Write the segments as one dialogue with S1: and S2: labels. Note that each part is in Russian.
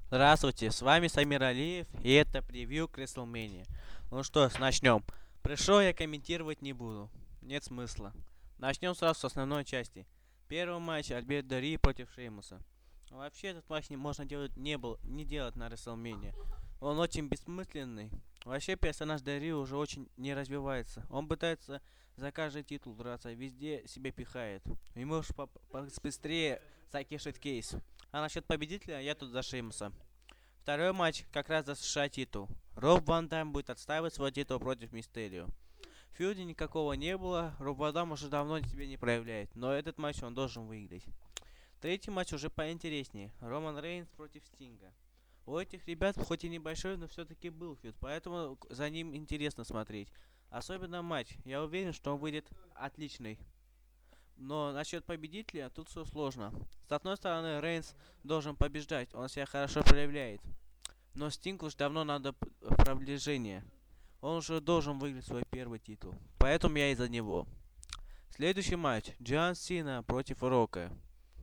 S1: Здравствуйте, с вами Самир Алиев, и это превью к WrestleMania. Ну что ж, начнем. Пришел я комментировать не буду. Нет смысла. Начнем сразу с основной части. Первый матч Альберт Дари против Шеймуса. Вообще этот матч не можно делать не делать на WrestleMania. Он очень бессмысленный. Вообще персонаж Дари уже очень не развивается. Он пытается за каждый титул драться, везде себя пихает. Ему уж быстрее закишить кейс. А насчет победителя я тут за Шеймуса. Второй матч как раз за США титул. Роб Ван Дам будет отстаивать свой титул против Мистерио. Фьюди никакого не было, Роб Ван Дам уже давно себя не проявляет, но этот матч он должен выиграть. Третий матч уже поинтереснее. Роман Рейнс против Стинга. У этих ребят хоть и небольшой, но все-таки был фьюд, поэтому за ним интересно смотреть. Особенно матч. Я уверен, что он выйдет отличный. Но насчет победителя тут все сложно. С одной стороны, Рейнс должен побеждать, он себя хорошо проявляет. Но Стинг уж давно надо продвижение. Он уже должен выиграть свой первый титул. Поэтому я и за него. Следующий матч. Джон Сина против Рока.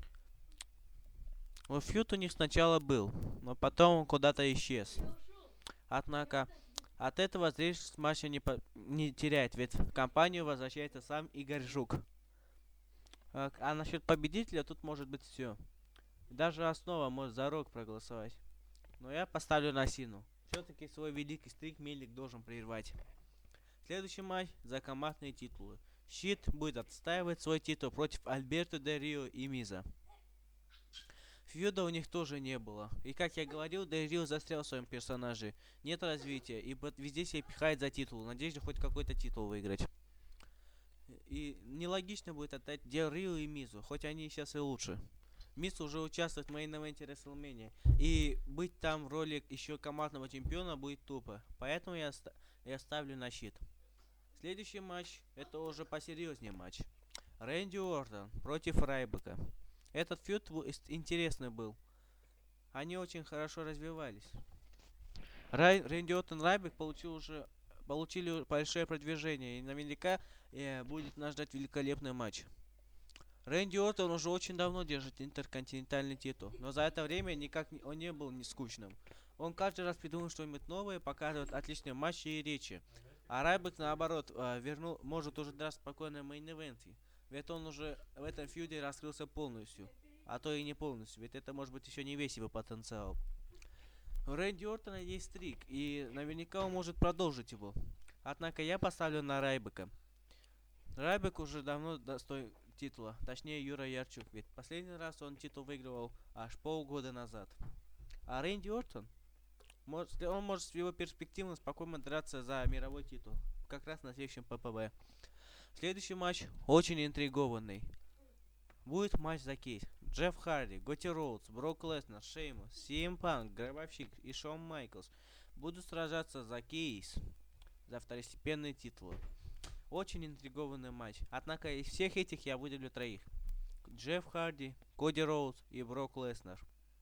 S1: Ну, фьюд у них сначала был, но потом он куда-то исчез. Однако, от этого зритель с матча не теряет, ведь в компанию возвращается сам Игорь Жук. А насчет победителя тут может быть все. Даже основа может за Рок проголосовать. Но я поставлю на Сину. Все-таки свой великий стрик Мелик должен прервать. Следующий матч за командные титулы. Щит будет отстаивать свой титул против Альберто Де Рио и Миза. Фьюда у них тоже не было. И как я говорил, Де Рио застрял в своем персонаже. Нет развития, и везде себя пихает за титул. Надеюсь, хоть какой-то титул выиграть. И нелогично будет отдать Де Рио и Мизу, хоть они сейчас и лучше. Мисс уже участвует в мейн-эвенте WrestleMania. И быть там в роли еще командного чемпиона будет тупо. Поэтому я ставлю на щит. Следующий матч, это уже посерьезнее матч. Рэнди Уортон против Райбека. Этот фьюд интересный был. Они очень хорошо развивались. Рэнди Уортон и Райбек получили большое продвижение. И наверняка будет нас ждать великолепный матч. Рэнди Уортон уже очень давно держит интерконтинентальный титул, но за это время он не был не скучным. Он каждый раз придумывает что-нибудь новое, показывает отличные матчи и речи. А Райбек, наоборот, может уже драться спокойно в мейн-ивенте. Ведь он уже в этом фьюде раскрылся полностью. А то и не полностью, ведь это может быть еще не весь его потенциал. У Рэнди Ортона есть стрик, и наверняка он может продолжить его. Однако я поставлю на Райбека. Райбек уже давно достоин титула, точнее Юра Ярчук, ведь последний раз он титул выигрывал аж полгода назад. А Рэнди Ортон, он может с его перспективно спокойно драться за мировой титул, как раз на следующем ППВ. Следующий матч очень интригованный. Будет матч за кейс. Джефф Харди, Готи Роудс, Брок Леснер, Шеймус, CM Панк, Гробовщик и Шон Майклс будут сражаться за кейс, за второстепенные титулы. Очень интригованный матч. Однако из всех этих я выделю троих. Джефф Харди, Коди Роуз и Брок Леснер.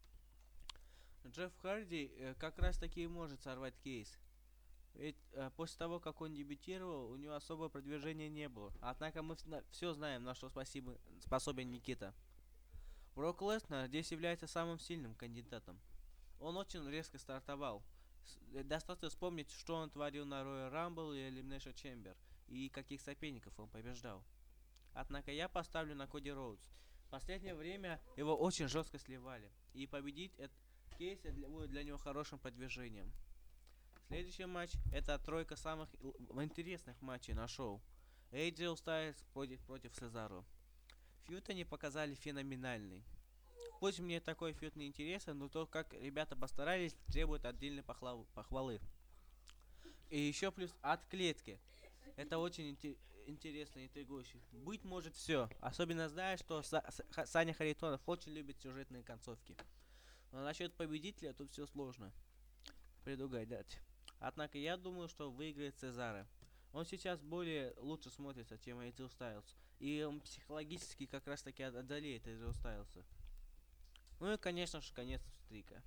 S1: Джефф Харди как раз таки и может сорвать кейс. Ведь после того, как он дебютировал, у него особого продвижения не было. Однако мы все знаем, на что способен Никита. Брок Леснер здесь является самым сильным кандидатом. Он очень резко стартовал. Достаточно вспомнить, что он творил на Royal Rumble и Elimination Chamber, и каких соперников он побеждал. Однако я поставлю на Коди Роудс. В последнее время его очень жестко сливали, и победить этот кейс будет для него хорошим продвижением. Следующий матч это тройка самых интересных матчей на шоу. AJ Styles против Сезаро. Фьюд они показали феноменальный. Пусть мне такой фьюд не интересен, но то, как ребята постарались, требует отдельной похвалы. И еще плюс от клетки. Это очень интересно и интригующе. Быть может все. Особенно зная, что Саня Харитонов очень любит сюжетные концовки. Но насчет победителя тут все сложно предугадать. Однако я думаю, что выиграет Цезаро. Он сейчас лучше смотрится, чем AJ Styles. И он психологически как раз таки одолеет AJ Styles. Ну и конечно же конец стрика.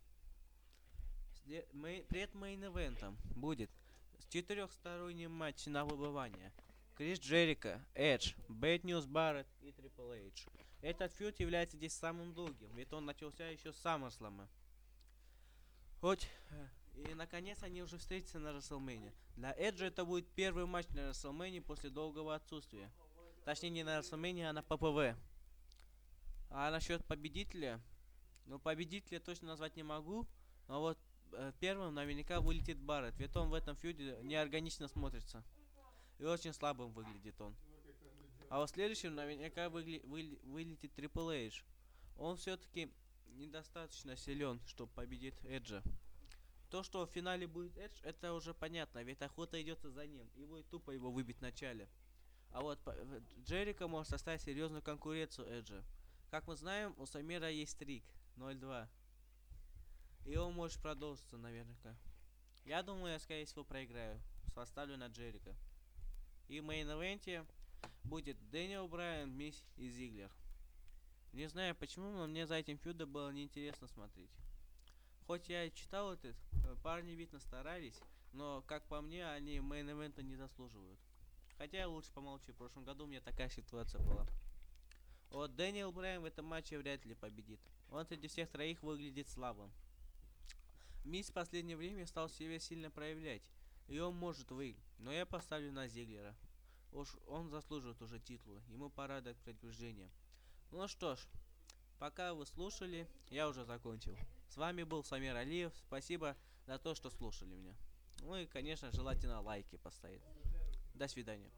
S1: Перед мейн-эвентом будет четырехсторонний матч на выбывание. Крис Джерико, Эдж, Бэд Ньюс Барретт и Трипл Эйдж. Этот фьюд является здесь самым долгим, ведь он начался еще с SummerSlam. Хоть... И наконец они уже встретятся на WrestleMania. Для Эджа это будет первый матч на WrestleMania после долгого отсутствия. Точнее не на WrestleMania, а на ППВ. А насчет победителя... Ну, победителя точно назвать не могу. Но вот первым наверняка вылетит Барретт. Ведь он в этом фьюде неорганично смотрится. И очень слабым выглядит он. А вот следующим наверняка вылетит Трипл Эйдж. Он все-таки недостаточно силен, чтобы победить Эджа. То, что в финале будет Эдж, это уже понятно, ведь охота идется за ним, и будет тупо его выбить в начале. А вот Джерико может составить серьезную конкуренцию Эджа. Как мы знаем, у Самира есть стрик 0-2. И он может продолжиться наверняка. Я думаю, я скорее всего проиграю. Поставлю на Джерико. И в мейн-эвенте будет Дэниел Брайан, Мисс и Зиглер. Не знаю почему, но мне за этим фьюдом было неинтересно смотреть. Хоть я и читал этот, парни видно старались, но, как по мне, они мейн-эвента не заслуживают. Хотя я лучше помолчу, в прошлом году у меня такая ситуация была. Вот Дэниел Брайан в этом матче вряд ли победит. Он среди всех троих выглядит слабым. Мисс в последнее время стал себя сильно проявлять, и он может выиграть, но я поставлю на Зиглера. Уж он заслуживает уже титула, ему пора дать предупреждение. Ну что ж, пока вы слушали, я уже закончил. С вами был Самир Алиев, спасибо за то, что слушали меня. Ну и, конечно, желательно лайки поставить. До свидания.